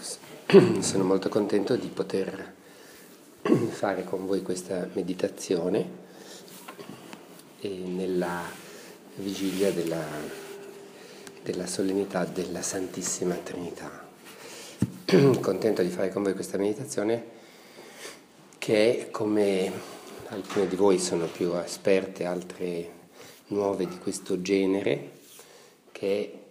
Sono molto contento di poter fare con voi questa meditazione nella vigilia della solennità della Santissima Trinità. Contento di fare con voi questa meditazione che è, come alcune di voi sono più esperte, altre nuove di questo genere, che è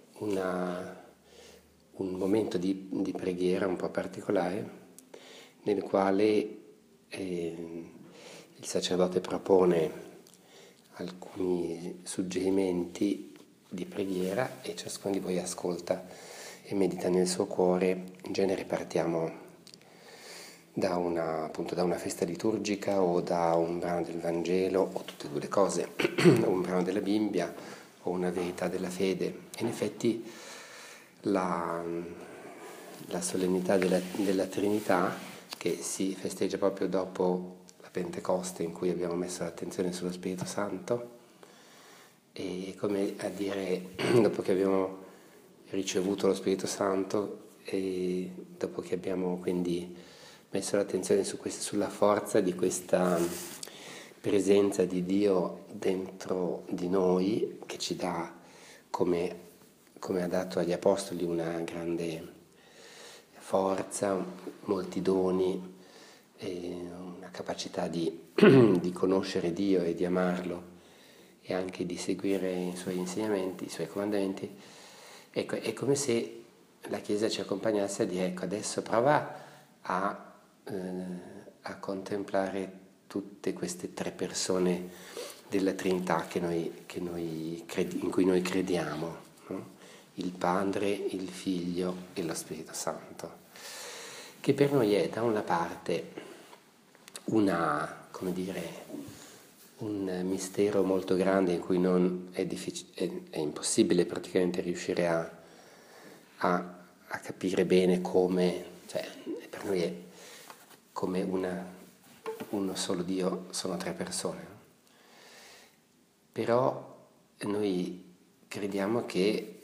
un momento di preghiera un po' particolare nel quale il sacerdote propone alcuni suggerimenti di preghiera e ciascuno di voi ascolta e medita nel suo cuore. In genere partiamo da una festa liturgica o da un brano del Vangelo o tutte e due le cose, o un brano della Bibbia o una verità della fede. E in effetti la solennità della Trinità, che si festeggia proprio dopo la Pentecoste, in cui abbiamo messo l'attenzione sullo Spirito Santo, e come a dire, dopo che abbiamo ricevuto lo Spirito Santo e dopo che abbiamo quindi messo l'attenzione sulla forza di questa presenza di Dio dentro di noi, che ci dà, come ha dato agli Apostoli, una grande forza, molti doni, una capacità di conoscere Dio e di amarlo e anche di seguire i suoi insegnamenti, i suoi comandamenti. Ecco, è come se la Chiesa ci accompagnasse a dire: ecco, adesso prova a contemplare tutte queste tre persone della Trinità in cui noi crediamo, no? Il Padre, il Figlio e lo Spirito Santo, che per noi è da una parte un mistero molto grande in cui non è impossibile praticamente riuscire a capire bene come, cioè per noi è come uno solo Dio, sono tre persone, no? Però noi crediamo che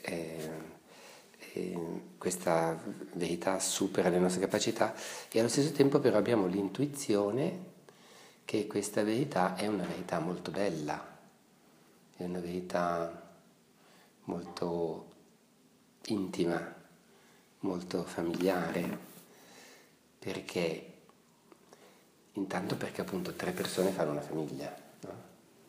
questa verità supera le nostre capacità, e allo stesso tempo però abbiamo l'intuizione che questa verità è una verità molto bella, è una verità molto intima, molto familiare, perché appunto tre persone fanno una famiglia, no?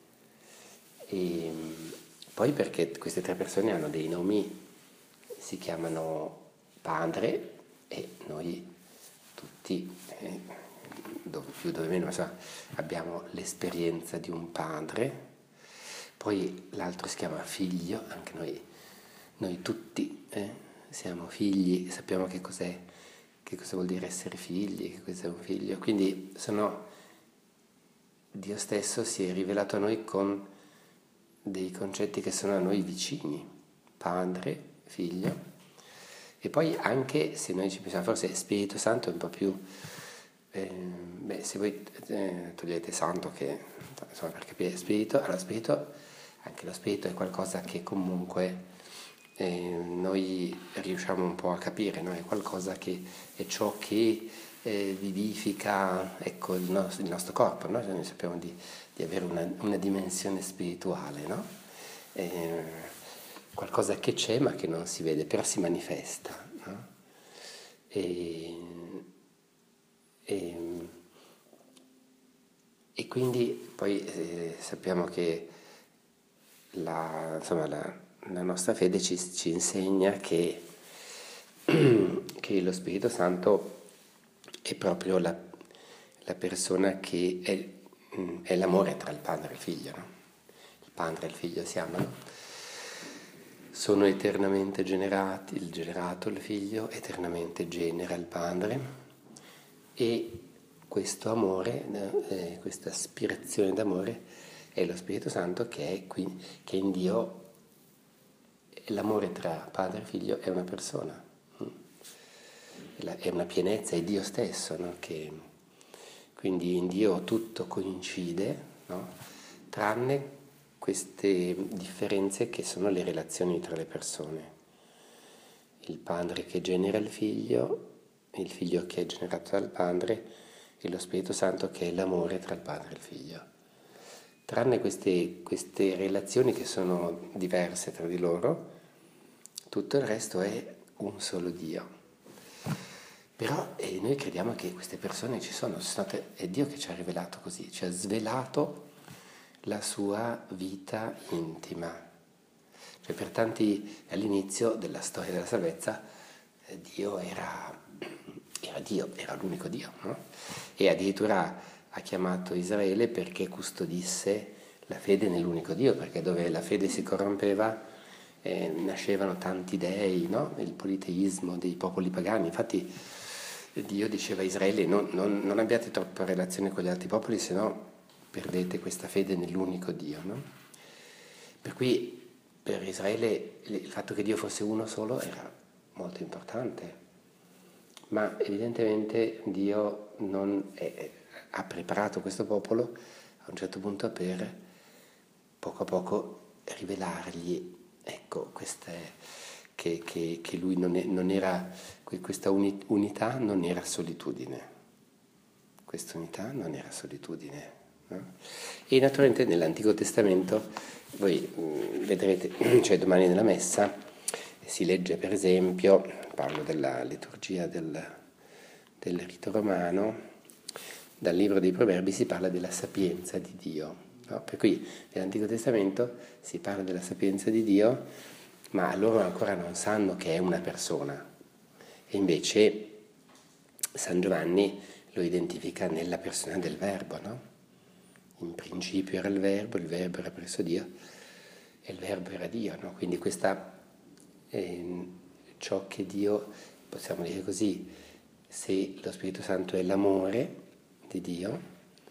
E poi perché queste tre persone hanno dei nomi, si chiamano Padre, e noi tutti, dove più dove meno, abbiamo l'esperienza di un padre. Poi l'altro si chiama Figlio, anche noi tutti siamo figli, sappiamo che cosa vuol dire essere figli, che cos'è un figlio. Quindi Dio stesso si è rivelato a noi con dei concetti che sono a noi vicini: Padre, Figlio, e poi anche, se noi ci pensiamo, forse Spirito Santo è un po' più, se voi togliete Santo, che insomma, per capire Spirito, allora anche lo Spirito è qualcosa che comunque noi riusciamo un po' a capire, no? È qualcosa che è ciò che vivifica, ecco, il nostro corpo, no? Noi sappiamo di avere una dimensione spirituale, no? Qualcosa che c'è ma che non si vede, però si manifesta, no? E quindi poi sappiamo che la nostra fede ci insegna che lo Spirito Santo è proprio la persona che è l'amore tra il Padre e il Figlio, no? Il Padre e il Figlio si amano, sono eternamente generati, il generato, il Figlio, eternamente genera il Padre, e questo amore, questa aspirazione d'amore è lo Spirito Santo, che è in Dio. L'amore tra Padre e Figlio è una persona, è una pienezza, è Dio stesso, no? Quindi in Dio tutto coincide, no? Tranne queste differenze che sono le relazioni tra le persone. Il Padre che genera il Figlio il Figlio che è generato dal Padre e lo Spirito Santo che è l'amore tra il Padre e il Figlio. Tranne queste relazioni che sono diverse tra di loro, tutto il resto è un solo Dio. Però noi crediamo che queste persone ci sono state, è Dio che ci ha rivelato così, ci ha svelato la sua vita intima. Cioè per tanti, all'inizio della storia della salvezza, Dio era Dio, era l'unico Dio, no? E addirittura ha chiamato Israele perché custodisse la fede nell'unico Dio, perché dove la fede si corrompeva nascevano tanti dei, no? Il politeismo dei popoli pagani. Infatti Dio diceva a Israele non abbiate troppa relazione con gli altri popoli, se no perdete questa fede nell'unico Dio, no? Per cui per Israele il fatto che Dio fosse uno solo era molto importante, ma evidentemente Dio ha preparato questo popolo a un certo punto per poco a poco rivelargli, ecco, che lui non era, questa unità non era solitudine, questa unità non era solitudine. No? E naturalmente nell'Antico Testamento, voi vedrete, cioè domani nella Messa, si legge per esempio, parlo della liturgia del rito romano, dal libro dei Proverbi si parla della sapienza di Dio. No? Per cui nell'Antico Testamento si parla della sapienza di Dio, ma loro ancora non sanno che è una persona. E invece San Giovanni lo identifica nella persona del Verbo, no? In principio era il Verbo era presso Dio e il Verbo era Dio, no? Quindi ciò che Dio, possiamo dire così, se lo Spirito Santo è l'amore di Dio,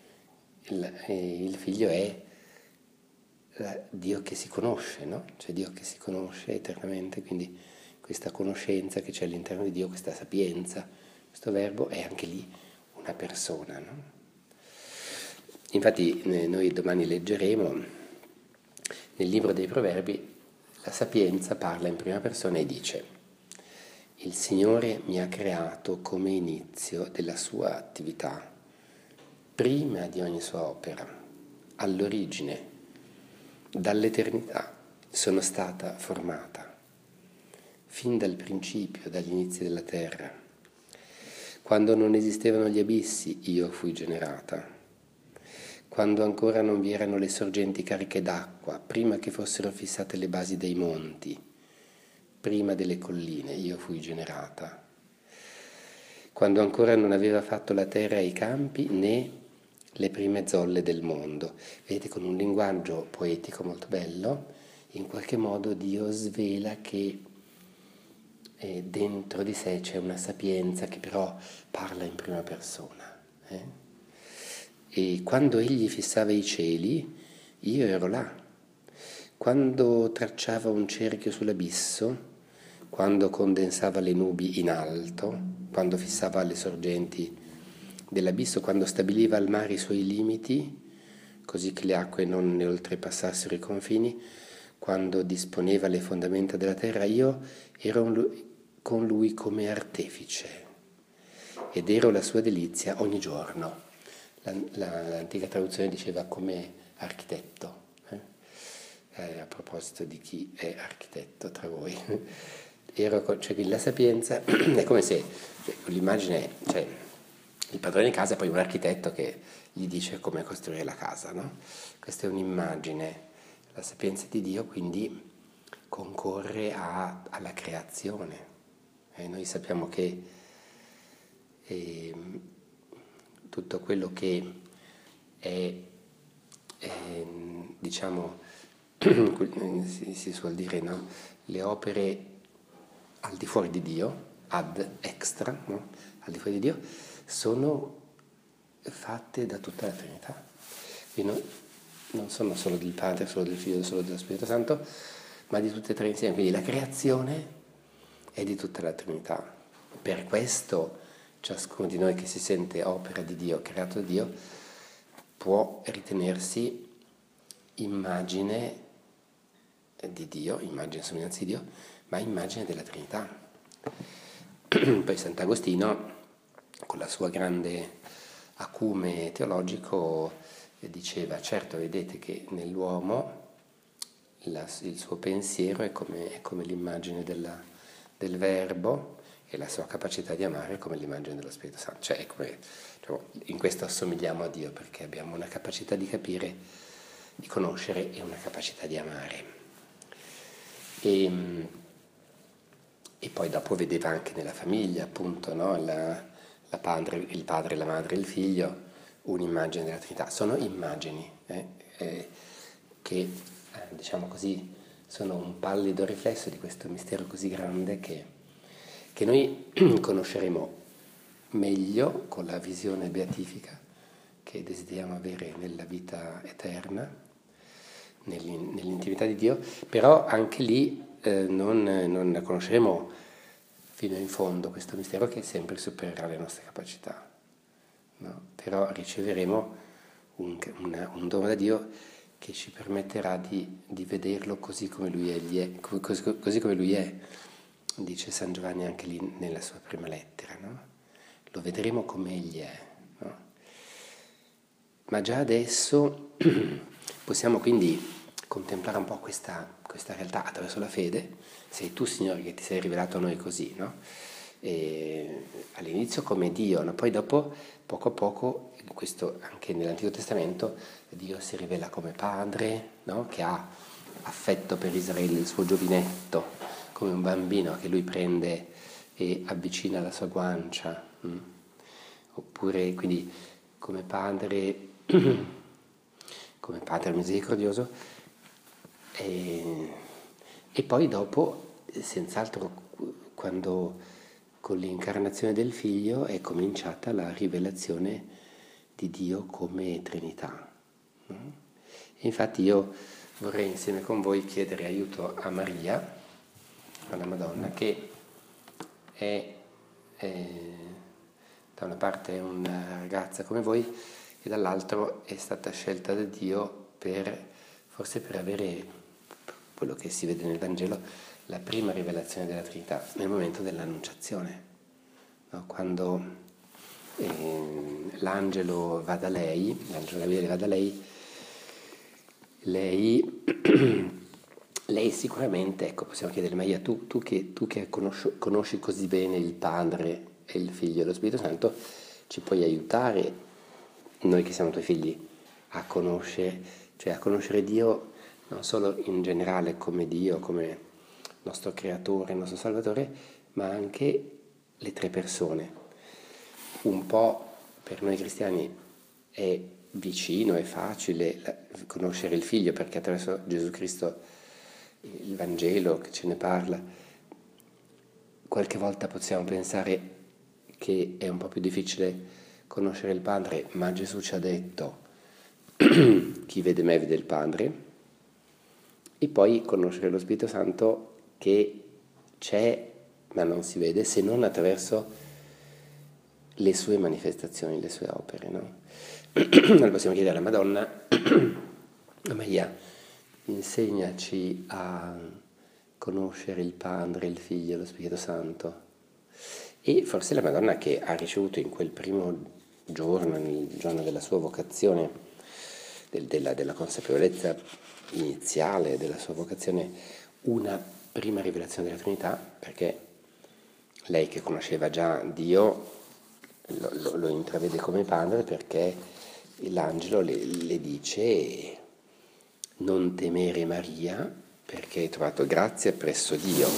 il Figlio è Dio che si conosce, no? Cioè Dio che si conosce eternamente, quindi questa conoscenza che c'è all'interno di Dio, questa sapienza, questo Verbo è anche lì una persona, no? Infatti noi domani leggeremo nel libro dei Proverbi, la sapienza parla in prima persona e dice: il Signore mi ha creato come inizio della sua attività, prima di ogni sua opera, all'origine, dall'eternità sono stata formata, fin dal principio, dagli inizi della terra. Quando non esistevano gli abissi, io fui generata. Quando ancora non vi erano le sorgenti cariche d'acqua, prima che fossero fissate le basi dei monti, prima delle colline, io fui generata. Quando ancora non aveva fatto la terra e i campi, né le prime zolle del mondo. Vedete, con un linguaggio poetico molto bello, in qualche modo Dio svela che dentro di sé c'è una sapienza che però parla in prima persona. E quando egli fissava i cieli, io ero là. Quando tracciava un cerchio sull'abisso, quando condensava le nubi in alto, quando fissava le sorgenti dell'abisso, quando stabiliva al mare i suoi limiti, così che le acque non ne oltrepassassero i confini, quando disponeva le fondamenta della terra, io ero con lui come artefice ed ero la sua delizia ogni giorno. L'antica traduzione diceva come architetto, a proposito di chi è architetto tra voi. Cioè la sapienza è come se, cioè, l'immagine, cioè il padrone di casa è poi un architetto che gli dice come costruire la casa, no? Questa è un'immagine. La sapienza di Dio quindi concorre alla creazione. Noi sappiamo che tutto quello che è diciamo, si suol dire, no? Le opere al di fuori di Dio, ad extra, no? Al di fuori di Dio, sono fatte da tutta la Trinità. Quindi non sono solo del Padre, solo del Figlio, solo dello Spirito Santo, ma di tutte e tre insieme. Quindi la creazione è di tutta la Trinità. Per questo ciascuno di noi che si sente opera di Dio, creato da Dio, può ritenersi immagine di Dio, immagine e somiglianza di Dio, ma immagine della Trinità. Poi Sant'Agostino, con la sua grande acume teologico, diceva, certo, vedete che nell'uomo il suo pensiero è come l'immagine del verbo, e la sua capacità di amare è come l'immagine dello Spirito Santo. Cioè, in questo assomigliamo a Dio, perché abbiamo una capacità di capire, di conoscere e una capacità di amare. E poi dopo vedeva anche nella famiglia, appunto, no? Il padre, la madre e il figlio, un'immagine della Trinità. Sono immagini che, diciamo così, sono un pallido riflesso di questo mistero così grande che noi conosceremo meglio con la visione beatifica che desideriamo avere nella vita eterna, nell'intimità di Dio, però anche lì non conosceremo fino in fondo questo mistero, che è sempre superiore alle nostre capacità, no? Però riceveremo un dono da Dio che ci permetterà di vederlo così come Lui è, così come Lui è, dice San Giovanni anche lì nella sua prima lettera, no? Lo vedremo come Egli è, no? Ma già adesso possiamo quindi contemplare un po' questa realtà attraverso la fede. Sei tu, Signore, che ti sei rivelato a noi così, no? E all'inizio come Dio, no? Poi dopo, poco a poco, questo anche nell'Antico Testamento, Dio si rivela come Padre, no? Che ha affetto per Israele, il suo giovinetto, come un bambino che lui prende e avvicina alla sua guancia. Oppure, quindi, come Padre misericordioso, e poi dopo, senz'altro, quando con l'incarnazione del Figlio è cominciata la rivelazione di Dio come Trinità. E infatti io vorrei insieme con voi chiedere aiuto a Maria, alla Madonna, che è da una parte è una ragazza come voi, e dall'altro è stata scelta da Dio forse per avere quello che si vede nel Vangelo, la prima rivelazione della Trinità nel momento dell'Annunciazione, no? Quando l'angelo va da lei, l'angelo Gabriele va da lei, lei sicuramente, ecco, possiamo chiedere, Maria, tu che conosci così bene il Padre e il Figlio e lo Spirito Santo, ci puoi aiutare, noi che siamo tuoi figli, a conoscere Dio non solo in generale come Dio, come nostro Creatore, nostro Salvatore, ma anche le tre persone. Un po' per noi cristiani è vicino, è facile conoscere il Figlio, perché attraverso Gesù Cristo, il Vangelo che ce ne parla. Qualche volta possiamo pensare che è un po' più difficile conoscere il Padre, ma Gesù ci ha detto chi vede me vede il Padre. E poi conoscere lo Spirito Santo, che c'è ma non si vede se non attraverso le sue manifestazioni, le sue opere, no? Allora possiamo chiedere alla Madonna, a Maria, insegnaci a conoscere il Padre, il Figlio e lo Spirito Santo. E forse la Madonna, che ha ricevuto in quel primo giorno, nel giorno della sua vocazione, della consapevolezza iniziale della sua vocazione, una prima rivelazione della Trinità, perché lei che conosceva già Dio lo intravede come Padre, perché l'angelo le dice: non temere Maria, perché hai trovato grazia presso Dio.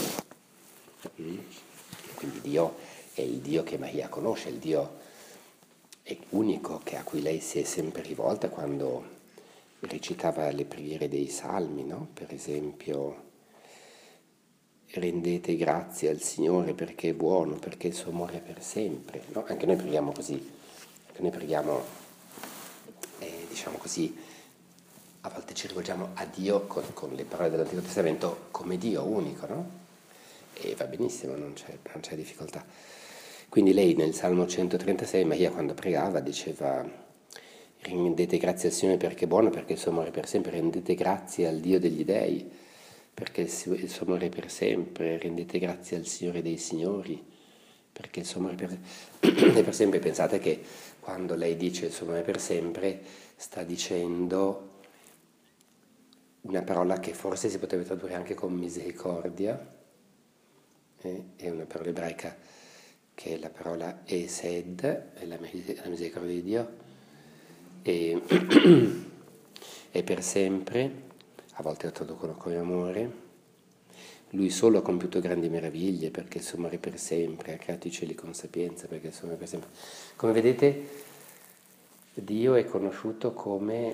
Quindi Dio è il Dio che Maria conosce, il Dio è unico a cui lei si è sempre rivolta quando recitava le preghiere dei salmi, no? Per esempio, rendete grazie al Signore perché è buono, perché il suo amore è per sempre, no? Anche noi preghiamo così, anche noi preghiamo, diciamo così, a volte ci rivolgiamo a Dio con le parole dell'Antico Testamento come Dio unico, no? E va benissimo, non c'è difficoltà. Quindi lei nel Salmo 136, Maria quando pregava diceva: rendete grazie al Signore perché è buono, perché il suo amore è per sempre, rendete grazie al Dio degli dei, perché il suo amore è per sempre, rendete grazie al Signore dei Signori, perché il suo amore è per sempre. Pensate che quando lei dice il suo amore è per sempre, sta dicendo una parola che forse si potrebbe tradurre anche con misericordia, è una parola ebraica che è la parola Esed, è la misericordia di Dio, e è per sempre, a volte lo traducono come amore. Lui solo ha compiuto grandi meraviglie perché il suo amore è per sempre, ha creato i cieli con sapienza perché il suo amore è per sempre. Come vedete, Dio è conosciuto come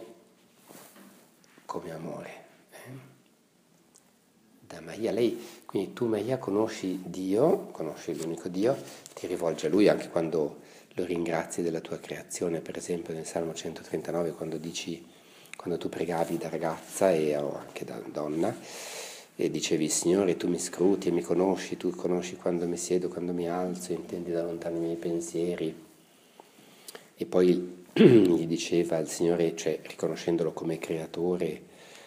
amore. Da Maria, quindi tu Maria conosci Dio, conosci l'unico Dio, ti rivolgi a Lui anche quando lo ringrazi della tua creazione, per esempio nel Salmo 139 quando tu pregavi da ragazza o anche da donna e dicevi Signore tu mi scruti e mi conosci, tu conosci quando mi siedo, quando mi alzo, intendi da lontano i miei pensieri. E poi gli diceva il Signore, cioè riconoscendolo come creatore,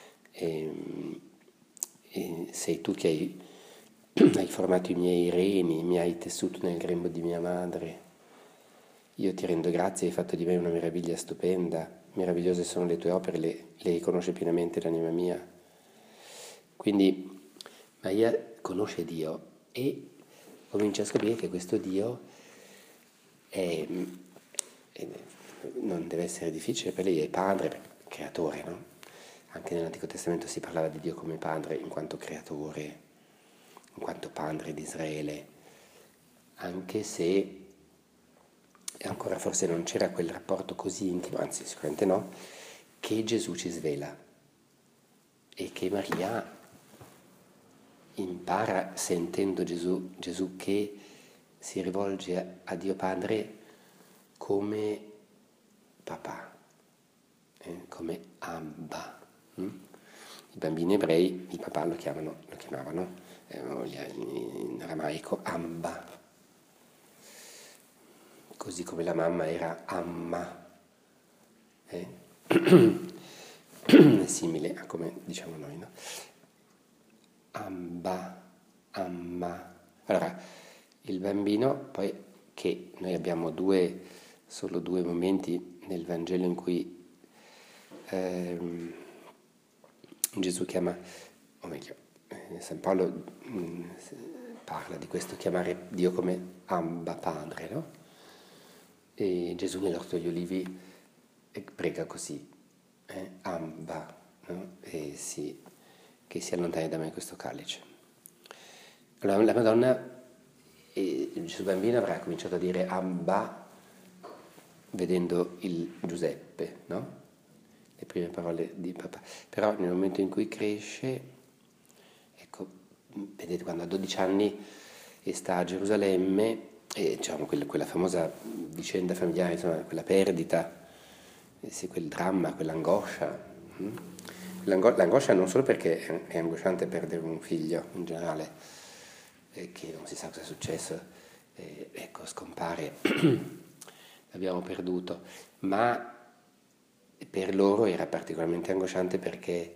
sei tu che hai formato i miei reni, mi hai tessuto nel grembo di mia madre. Io ti rendo grazie, hai fatto di me una meraviglia stupenda, meravigliose sono le tue opere, le riconosce pienamente l'anima mia. Quindi Maria conosce Dio e comincia a scoprire che questo Dio non deve essere difficile per lei, è padre, creatore, no? Anche nell'Antico Testamento si parlava di Dio come padre in quanto creatore, in quanto padre di Israele, anche se ancora forse non c'era quel rapporto così intimo, anzi sicuramente no, che Gesù ci svela e che Maria impara sentendo Gesù che si rivolge a Dio Padre come papà, come Abba. I bambini ebrei, i papà lo chiamavano in aramaico Abba, così come la mamma era Amma, è simile a come diciamo noi, no? Abba, Amma. Allora, il bambino, poi che noi abbiamo solo due momenti nel Vangelo in cui Gesù chiama, o meglio, San Paolo parla di questo chiamare Dio come Abba Padre, no? E Gesù nell'Orto degli Ulivi prega così, Abba, no? Che si allontani da me questo calice. Allora la Madonna, Gesù bambino avrà cominciato a dire Abba vedendo il Giuseppe, no? Le prime parole di papà. Però nel momento in cui cresce, ecco, vedete quando ha 12 anni e sta a Gerusalemme, e diciamo quella famosa vicenda familiare, insomma, quella perdita, quel dramma, quell'angoscia. L'angoscia non solo perché è angosciante perdere un figlio in generale, che non si sa cosa è successo, ecco, scompare, l'abbiamo perduto, ma per loro era particolarmente angosciante perché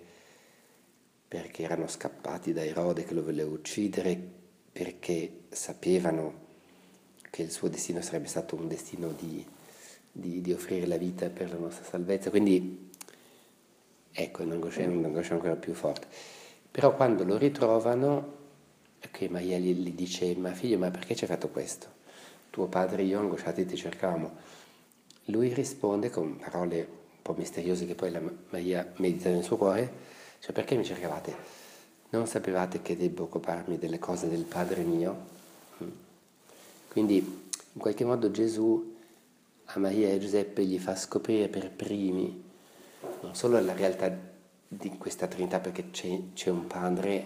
erano scappati da Erode che lo voleva uccidere, perché sapevano che il suo destino sarebbe stato un destino di offrire la vita per la nostra salvezza, quindi ecco, è un'angoscia ancora più forte. Però quando lo ritrovano, che Maria gli dice, ma figlio, ma perché ci hai fatto questo? Tuo padre e io angosciati ti cercavamo. Lui risponde con parole un po' misteriose che poi la Maria medita nel suo cuore, cioè perché mi cercavate? Non sapevate che devo occuparmi delle cose del Padre mio? Quindi in qualche modo Gesù a Maria e Giuseppe gli fa scoprire per primi non solo la realtà di questa Trinità, perché c'è un padre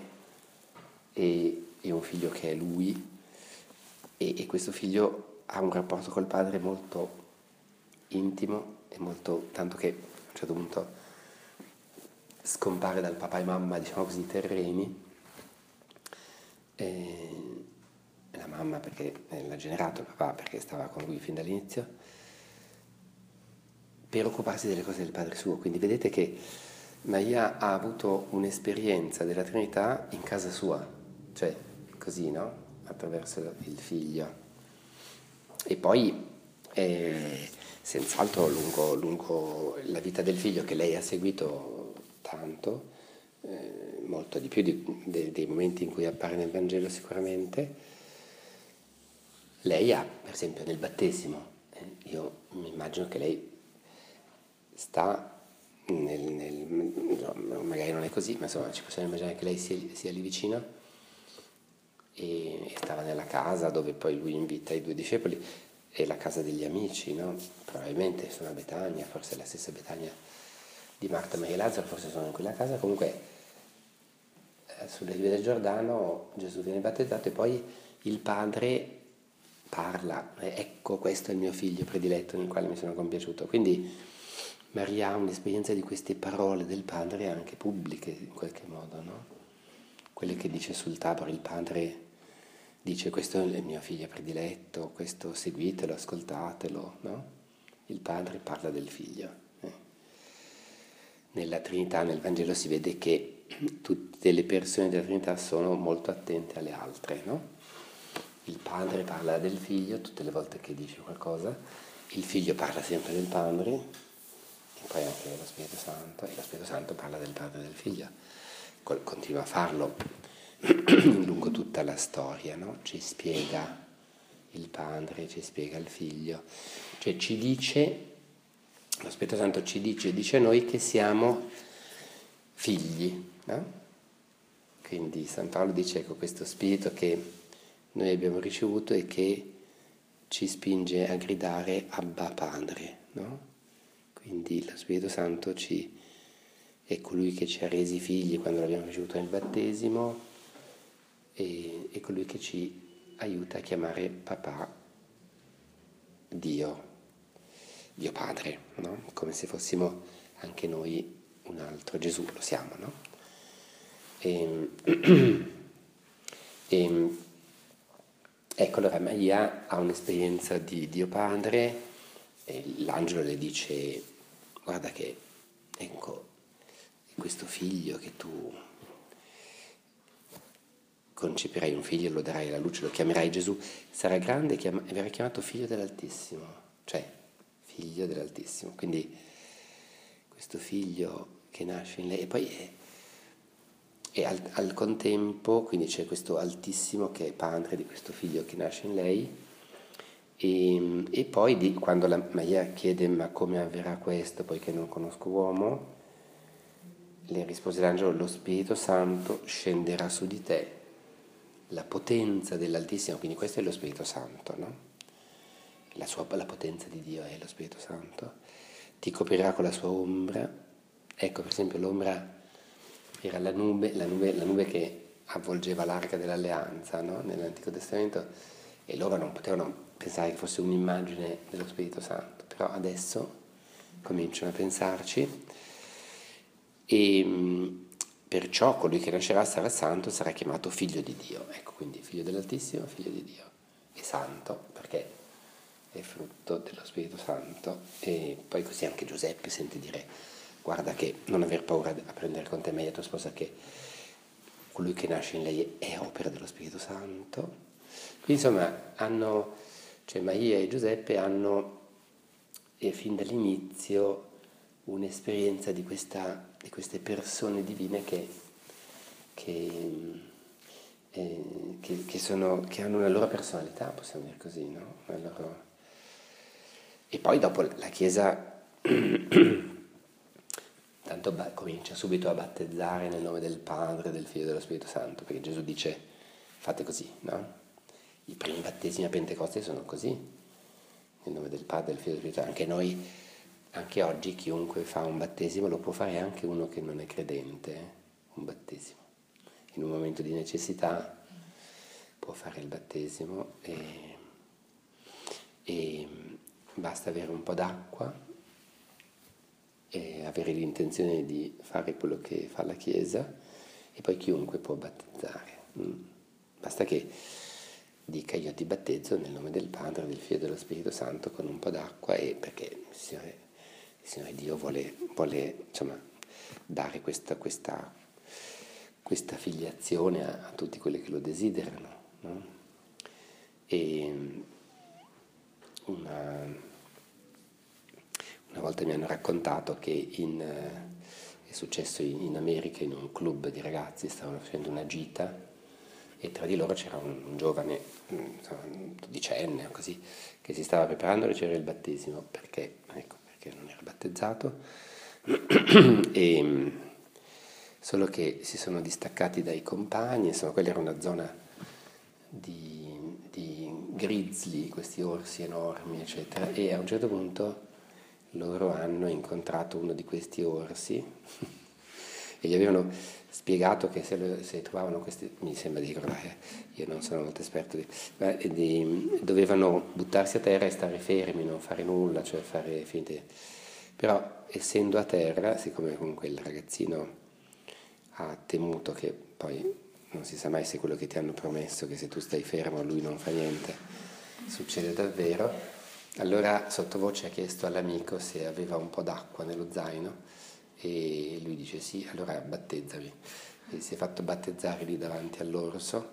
e un figlio che è lui, e questo figlio ha un rapporto col padre molto intimo e molto, tanto che a un certo punto scompare dal papà e mamma, diciamo così, terreni, e la mamma perché l'ha generato, il papà perché stava con lui fin dall'inizio, per occuparsi delle cose del Padre suo. Quindi vedete che Maria ha avuto un'esperienza della Trinità in casa sua, cioè così, no? Attraverso il figlio. E poi, senz'altro, lungo la vita del figlio, che lei ha seguito tanto, molto di più dei momenti in cui appare nel Vangelo sicuramente, lei ha, per esempio, nel battesimo, io mi immagino che lei sta no, magari non è così, ma insomma ci possiamo immaginare che lei sia lì vicino e stava nella casa dove poi lui invita i due discepoli, e la casa degli amici, no? Probabilmente sono a Betania, forse è la stessa Betania di Marta, Maria e Lazzaro, forse sono in quella casa. Comunque sulle rive del Giordano Gesù viene battezzato e poi il padre parla, ecco, questo è il mio figlio prediletto nel quale mi sono compiaciuto. Quindi Maria ha un'esperienza di queste parole del padre anche pubbliche in qualche modo, no? Quelle che dice sul Tabor il padre dice: questo è il mio figlio prediletto, questo seguitelo, ascoltatelo, no? Il padre parla del figlio. Nella Trinità, nel Vangelo, si vede che tutte le persone della Trinità sono molto attente alle altre, no? Il padre parla del figlio tutte le volte che dice qualcosa, il figlio parla sempre del padre, e poi anche dello Spirito Santo, e lo Spirito Santo parla del padre e del figlio. Continua a farlo lungo tutta la storia, no? Ci spiega il padre, ci spiega il figlio, cioè ci dice, lo Spirito Santo ci dice a noi che siamo figli, no? Quindi San Paolo dice, ecco, questo spirito che noi abbiamo ricevuto e che ci spinge a gridare Abba Padre, no? Quindi lo Spirito Santo è colui che ci ha resi figli quando l'abbiamo ricevuto nel battesimo, e è colui che ci aiuta a chiamare papà Dio Padre, no? Come se fossimo anche noi un altro Gesù, lo siamo, no? Ecco, allora Maria ha un'esperienza di Dio Padre, e l'angelo le dice: guarda che, ecco, questo figlio che tu concepirai, un figlio, lo darai alla luce, lo chiamerai Gesù, sarà grande e verrà chiamato figlio dell'Altissimo, cioè figlio dell'Altissimo. Quindi questo figlio che nasce in lei, e poi e al contempo, quindi c'è questo Altissimo che è padre di questo figlio che nasce in lei, e poi quando la Maria chiede: ma come avverrà questo poiché non conosco uomo, le rispose l'angelo: lo Spirito Santo scenderà su di te, la potenza dell'Altissimo, quindi questo è lo Spirito Santo, no? La potenza di Dio è lo Spirito Santo, ti coprirà con la sua ombra. Ecco, per esempio, l'ombra era la nube che avvolgeva l'Arca dell'Alleanza, no? Nell'Antico Testamento, e loro non potevano pensare che fosse un'immagine dello Spirito Santo, però adesso cominciano a pensarci, e perciò colui che nascerà sarà santo, sarà chiamato figlio di Dio. Ecco, quindi figlio dell'Altissimo, figlio di Dio, e santo perché è frutto dello Spirito Santo. E poi così anche Giuseppe sente dire: guarda che non aver paura a prendere con te Maria tua sposa, che colui che nasce in lei è opera dello Spirito Santo. Quindi insomma cioè Maria e Giuseppe hanno fin dall'inizio un'esperienza di queste persone divine che hanno una loro personalità, possiamo dire così, no? E poi dopo la Chiesa tanto comincia subito a battezzare nel nome del Padre, del Figlio e dello Spirito Santo, perché Gesù dice: fate così, no? I primi battesimi a Pentecoste sono così, nel nome del Padre, del Figlio e dello Spirito Santo. Anche noi, anche oggi, chiunque fa un battesimo lo può fare, anche uno che non è credente, un battesimo. In un momento di necessità può fare il battesimo, e basta avere un po' d'acqua e avere l'intenzione di fare quello che fa la Chiesa, e poi chiunque può battezzare. Basta che dica: io ti battezzo nel nome del Padre, del Figlio e dello Spirito Santo, con un po' d'acqua, e perché il Signore Dio vuole insomma dare questa filiazione a tutti quelli che lo desiderano, no? una volta mi hanno raccontato che è successo in America, in un club di ragazzi, stavano facendo una gita e tra di loro c'era un giovane, insomma, un dodicenne o così, che si stava preparando a ricevere il battesimo perché non era battezzato, e, solo che si sono distaccati dai compagni, insomma quella era una zona di grizzly, questi orsi enormi, eccetera, e a un certo punto loro hanno incontrato uno di questi orsi e gli avevano spiegato che se trovavano questi, mi sembra di ricordare, io non sono molto esperto, dovevano buttarsi a terra e stare fermi, non fare nulla, cioè fare finte. Però essendo a terra, siccome comunque il ragazzino ha temuto che poi non si sa mai se quello che ti hanno promesso, che se tu stai fermo lui non fa niente, succede davvero, allora sottovoce ha chiesto all'amico se aveva un po' d'acqua nello zaino e lui dice sì, allora battezzami. E si è fatto battezzare lì davanti all'orso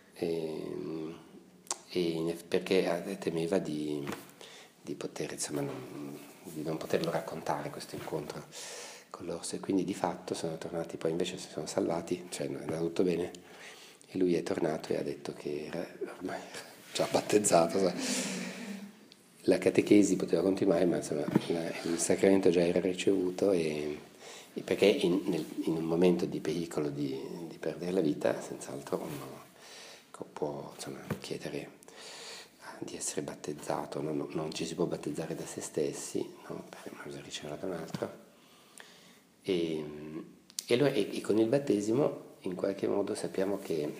perché temeva di poter, insomma, di non poterlo raccontare questo incontro con l'orso, e quindi di fatto sono tornati, poi invece si sono salvati, cioè è andato tutto bene, e lui è tornato e ha detto che ormai era già battezzato. La catechesi poteva continuare, ma insomma il sacramento già era ricevuto, e perché in un momento di pericolo di perdere la vita, senz'altro uno può, insomma, chiedere di essere battezzato, non ci si può battezzare da se stessi, no? Perché bisogna ricevere da un altro. E con il battesimo in qualche modo sappiamo che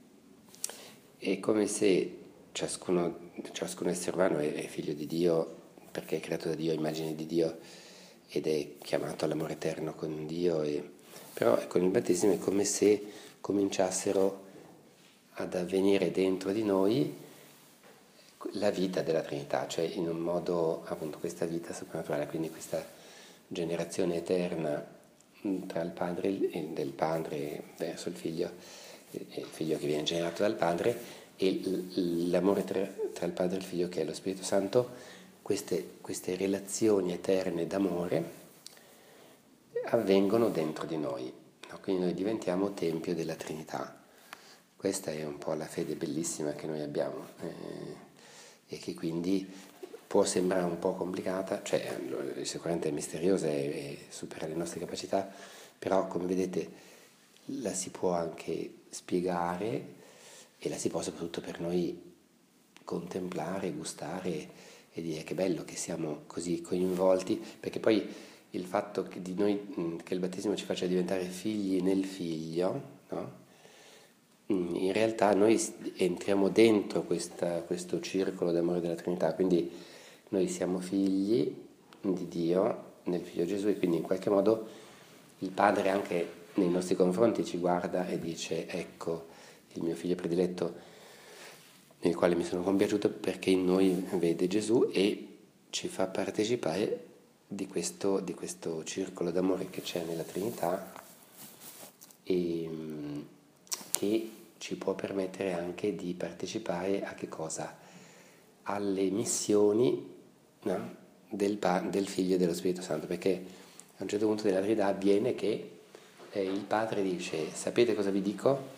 è come se ciascuno essere umano è figlio di Dio, perché è creato da Dio, immagine di Dio, ed è chiamato all'amore eterno con Dio, però con il battesimo è come se cominciassero ad avvenire dentro di noi la vita della Trinità, cioè in un modo, appunto, questa vita soprannaturale, quindi questa generazione eterna tra il Padre e del Padre verso il Figlio, il Figlio che viene generato dal Padre, e l'amore tra il Padre e il Figlio che è lo Spirito Santo, queste relazioni eterne d'amore avvengono dentro di noi, no? Quindi noi diventiamo tempio della Trinità. Questa è un po' la fede bellissima che noi abbiamo, e che quindi può sembrare un po' complicata, cioè sicuramente è misteriosa e supera le nostre capacità, però come vedete la si può anche spiegare, e la si può soprattutto per noi contemplare, gustare e dire che bello che siamo così coinvolti, perché poi il fatto che di noi, che il battesimo ci faccia diventare figli nel Figlio, no? In realtà noi entriamo dentro questo circolo d'amore della Trinità, quindi noi siamo figli di Dio nel Figlio Gesù, e quindi in qualche modo il Padre anche nei nostri confronti ci guarda e dice: ecco il mio figlio prediletto nel quale mi sono compiaciuto, perché in noi vede Gesù e ci fa partecipare di questo circolo d'amore che c'è nella Trinità, e che ci può permettere anche di partecipare a che cosa? Alle missioni, no? del Figlio e dello Spirito Santo, perché a un certo punto della Trinità avviene che il Padre dice: sapete cosa vi dico?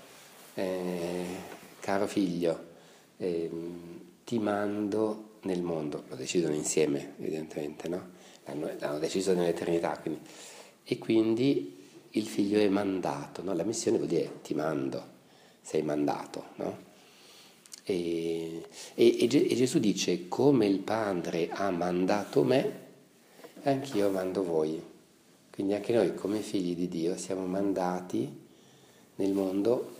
Caro figlio, ti mando nel mondo. Lo decidono insieme, evidentemente, no? L'hanno deciso nell'eternità, quindi. E quindi il figlio è mandato, no? La missione vuol dire ti mando, sei mandato, no? E Gesù dice: come il Padre ha mandato me, anch'io mando voi. Quindi anche noi come figli di Dio siamo mandati nel mondo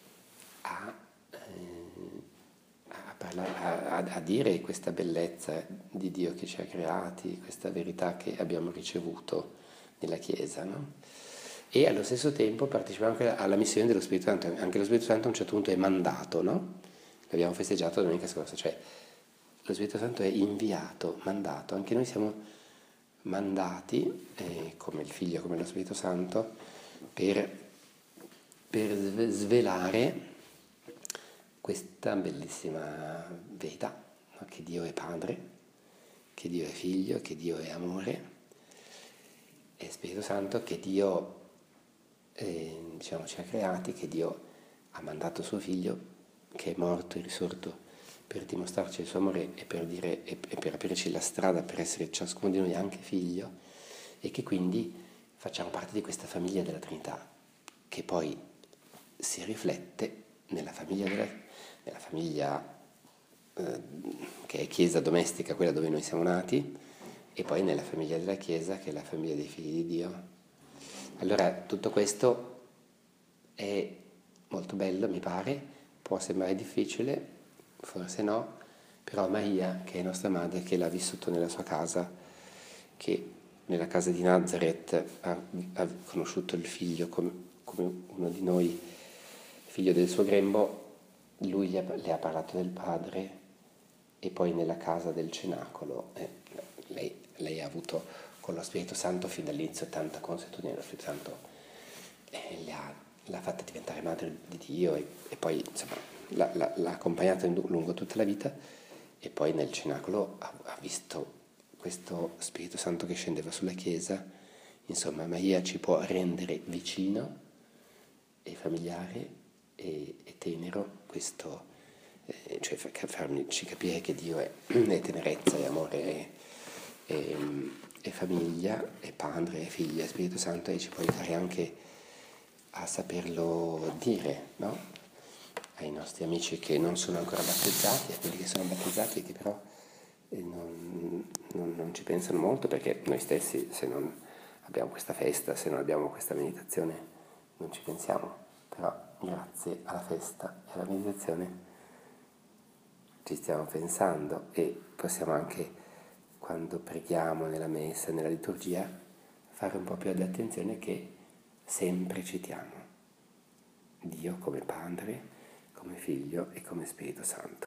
a dire questa bellezza di Dio che ci ha creati, questa verità che abbiamo ricevuto nella Chiesa, no? E allo stesso tempo partecipiamo anche alla missione dello Spirito Santo. Anche lo Spirito Santo a un certo punto è mandato, no? L'abbiamo festeggiato domenica scorsa, cioè lo Spirito Santo è inviato, mandato. Anche noi siamo mandati, come il Figlio, come lo Spirito Santo, per svelare questa bellissima verità, no? Che Dio è Padre, che Dio è figlio, che Dio è amore, e Spirito Santo che Dio ci ha creati, che Dio ha mandato suo figlio che è morto e risorto per dimostrarci il suo amore e per dire e per aprirci la strada per essere ciascuno di noi anche figlio, e che quindi facciamo parte di questa famiglia della Trinità che poi si riflette nella famiglia che è Chiesa domestica, quella dove noi siamo nati, e poi nella famiglia della Chiesa, che è la famiglia dei figli di Dio. Allora, tutto questo è molto bello, mi pare, può sembrare difficile, forse no, però Maria, che è nostra madre, che l'ha vissuto nella sua casa, che nella casa di Nazareth ha conosciuto il figlio come uno di noi, figlio del suo grembo, lui le ha parlato del padre, e poi nella casa del cenacolo lei ha avuto con lo Spirito Santo fin dall'inizio tanta consuetudine. Lo Spirito Santo l'ha fatta diventare madre di Dio, e poi insomma l'ha accompagnata lungo tutta la vita, e poi nel cenacolo ha visto questo Spirito Santo che scendeva sulla Chiesa. Insomma, Maria ci può rendere vicino e familiare e tenero questo, cioè farci capire che Dio è tenerezza, è amore, è famiglia, è Padre, è Figlio, è Spirito Santo, e ci può aiutare anche a saperlo dire, no? Ai nostri amici che non sono ancora battezzati, a quelli che sono battezzati e che però non ci pensano molto, perché noi stessi, se non abbiamo questa festa, se non abbiamo questa meditazione, non ci pensiamo. Però grazie alla festa e alla meditazione ci stiamo pensando, e possiamo anche, quando preghiamo nella messa, nella liturgia, fare un po' più di attenzione che sempre citiamo Dio come Padre, come Figlio e come Spirito Santo.